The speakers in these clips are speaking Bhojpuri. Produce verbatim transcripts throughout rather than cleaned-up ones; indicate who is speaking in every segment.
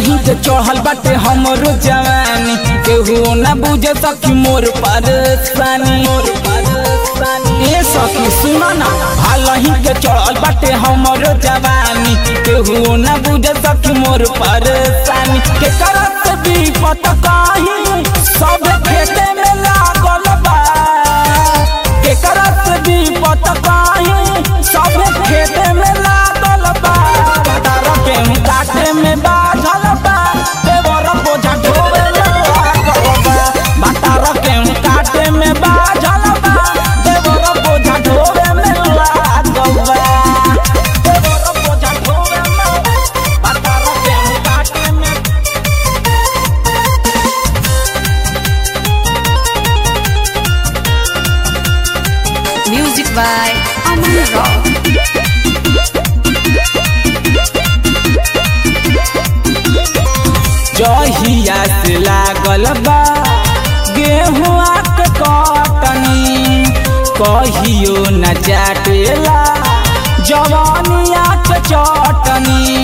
Speaker 1: हालही के चढ़ल बाटे हमरो जवानी, केहू ना बुझे सखी मोर परेशानी। ए सखी सुना ना, हालही के चढ़ल बाटे हमरो जवानी, केहू ना बुझे सखी मोर परेशानी। के करत विपत काही सब खेते में लागल बा, के करत विपत काही सब खेते में लागल बा। गेहूं काटे में बाझल बा, देवर बोझा ढोवे लागल बा। बातारा गेहूं काटे में बाझल बा, देवर बोझा ढोवे में लागल बा। देवर बोझा ढोवे में, बातारा गेहूं काटे में।
Speaker 2: Music by Aman Rock.
Speaker 1: जहिया से लागल बा गेहुआ के कटनी, कहियो न चाटेला जवानिया के चटनी।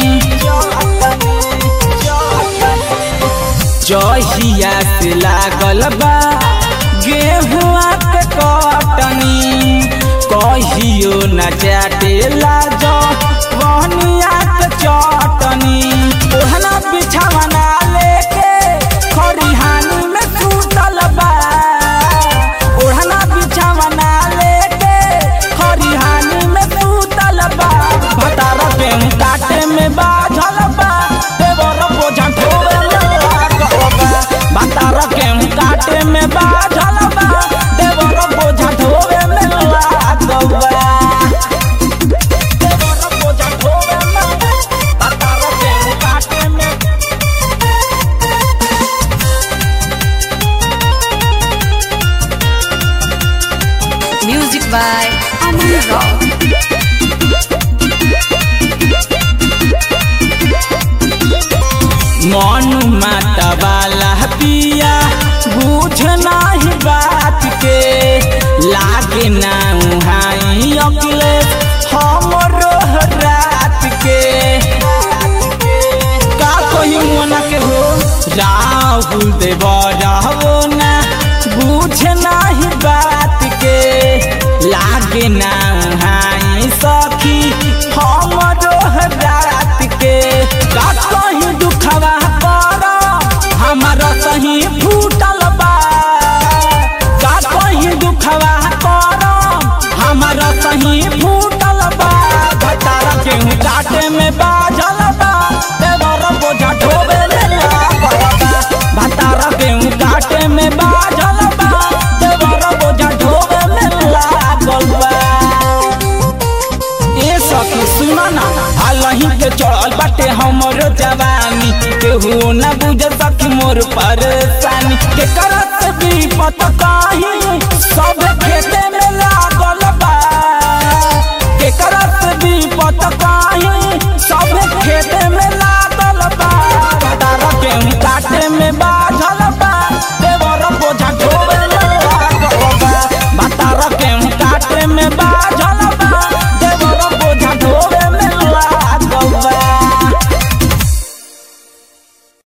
Speaker 1: जहिया से लागल बा गेहुआ के कटनी, कहियो न चाटेला जवानिया के चटनी। ओढ़ना बिछावना लेके खरिहानी में सुतल बा, ओढ़ना बिछावना लेके खरिहानी में सुतल बा। भतारा गेहूं काटे में बाझल बा, देवर बोझा ढोवे लागल बा। भतारा गेहूं काटे में बाझल बा, देवर बोझा ढोवे में लागल बा। देवर बोझा ढोवे में, भतारा गेहूं काटे में।
Speaker 2: Music by Aman Rock.
Speaker 1: मन माता वाला पिया बुझ नाही बात के, लागे ना उहाई अकेले हमरो रात के। का कही मन के हो राहुल देवरा हो ना बुझ नाही बात के, लागे ना उहाई सखी हमरो रात के। का कही दुखवा पर हमारा सही फूटल बा, का कही दुखवा पर हमारा सही फूटल बा। भतारा गेहूं काटे में बाझल बा, देवर बोझा ढोवे लागल बा। भतारा गेहूं काटे में बाझल बा, देवर बोझा ढोवे में लागल बा। ए सखी सुना ना, हालही के चढ़ल बाटे हमरो जवानी, केहू ना बुझे सखी मोर परेशानी। के करत विपत काही सब खेते